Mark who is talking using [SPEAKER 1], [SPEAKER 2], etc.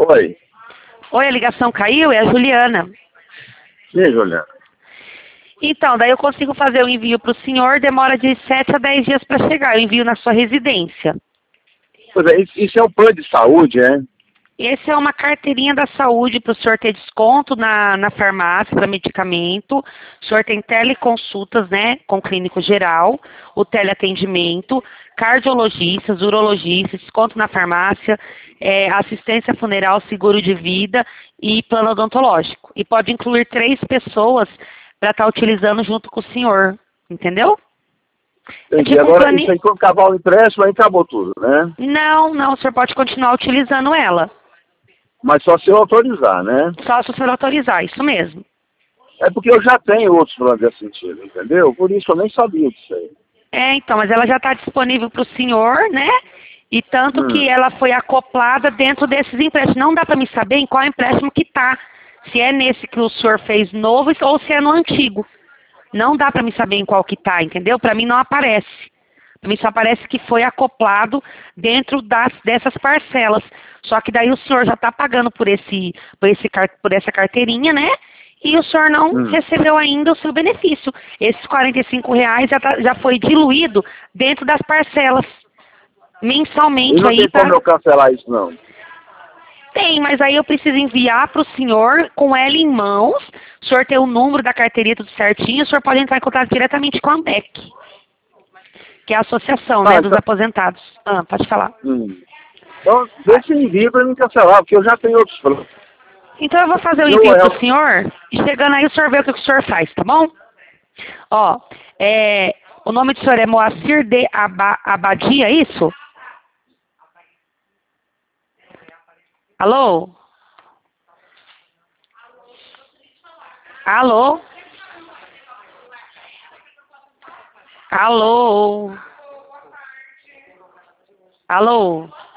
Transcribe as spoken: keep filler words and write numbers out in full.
[SPEAKER 1] Oi.
[SPEAKER 2] Oi, a ligação caiu? É a Juliana.
[SPEAKER 1] Sim, Juliana.
[SPEAKER 2] Então, daí eu consigo fazer o envio para o senhor, demora de sete a dez dias para chegar. Eu envio na sua residência.
[SPEAKER 1] Pois é, isso é o plano de saúde, é?
[SPEAKER 2] Essa é uma carteirinha da saúde para o senhor ter desconto na, na farmácia para medicamento. O senhor tem teleconsultas, né, com clínico geral, o teleatendimento, cardiologistas, urologistas, desconto na farmácia, é, assistência funeral, seguro de vida e plano odontológico. E pode incluir três pessoas para estar utilizando junto com o senhor, entendeu?
[SPEAKER 1] Entendi.
[SPEAKER 2] Tipo um
[SPEAKER 1] Agora,
[SPEAKER 2] plane...
[SPEAKER 1] isso aí quando acabar o empréstimo, aí acabou tudo, né?
[SPEAKER 2] Não, não, o senhor pode continuar utilizando ela.
[SPEAKER 1] Mas só se eu autorizar, né?
[SPEAKER 2] Só se o senhor autorizar, isso mesmo.
[SPEAKER 1] É porque eu já tenho outros planos desse sentido, entendeu? Por isso eu nem sabia disso aí.
[SPEAKER 2] É, então, mas ela já está disponível para o senhor, né? E tanto que
[SPEAKER 1] Hum.
[SPEAKER 2] ela foi acoplada dentro desses empréstimos. Não dá para me saber em qual empréstimo que está. Se é nesse que o senhor fez novo ou se é no antigo. Não dá para me saber em qual que está, entendeu? Para mim não aparece. Para mim só aparece que foi acoplado dentro das, dessas parcelas. Só que daí o senhor já está pagando por, esse, por, esse, car- por essa carteirinha, né? E o senhor não
[SPEAKER 1] Hum.
[SPEAKER 2] recebeu ainda o seu benefício. Esses quarenta e cinco reais já, tá- já foi diluído dentro das parcelas.
[SPEAKER 1] E
[SPEAKER 2] Mensalmente
[SPEAKER 1] não
[SPEAKER 2] aí
[SPEAKER 1] tem como
[SPEAKER 2] para...
[SPEAKER 1] eu cancelar isso, não.
[SPEAKER 2] Tem, mas aí eu preciso enviar para o senhor com ela em mãos. O senhor tem o número da carteirinha tudo certinho. O senhor pode entrar em contato diretamente com a AMBEC, que é a associação,
[SPEAKER 1] Ah,
[SPEAKER 2] né, dos
[SPEAKER 1] então...
[SPEAKER 2] aposentados. Ah, pode falar.
[SPEAKER 1] Hum. Então, deixa eu enviar para mim cancelar, porque eu já tenho outros planos.
[SPEAKER 2] Então eu vou fazer o
[SPEAKER 1] Eu,
[SPEAKER 2] envio para o
[SPEAKER 1] eu...
[SPEAKER 2] senhor, e chegando aí o senhor vê o que o senhor faz, tá bom? Ó, é, o nome do senhor é Moacir de Aba, Abadia, é isso? Alô? Alô? Alô? Alô?